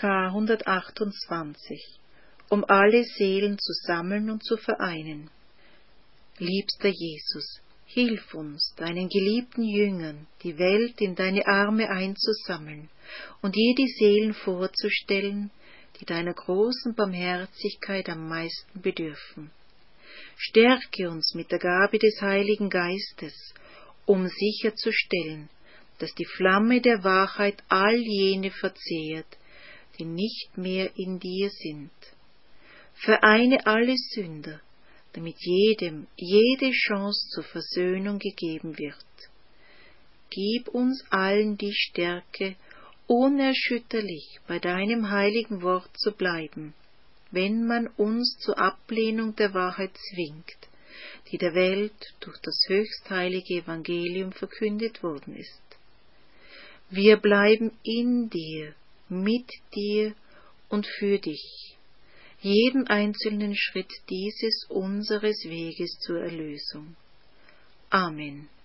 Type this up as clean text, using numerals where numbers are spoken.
K. 128, um alle Seelen zu sammeln und zu vereinen. Liebster Jesus, hilf uns, deinen geliebten Jüngern, die Welt in deine Arme einzusammeln und je die Seelen vorzustellen, die deiner großen Barmherzigkeit am meisten bedürfen. Stärke uns mit der Gabe des Heiligen Geistes, um sicherzustellen, dass die Flamme der Wahrheit all jene verzehrt, die nicht mehr in dir sind. Vereine alle Sünder, damit jedem jede Chance zur Versöhnung gegeben wird. Gib uns allen die Stärke, unerschütterlich bei deinem heiligen Wort zu bleiben, wenn man uns zur Ablehnung der Wahrheit zwingt, die der Welt durch das höchstheilige Evangelium verkündet worden ist. Wir bleiben in dir, mit dir und für dich, jeden einzelnen Schritt dieses unseres Weges zur Erlösung. Amen.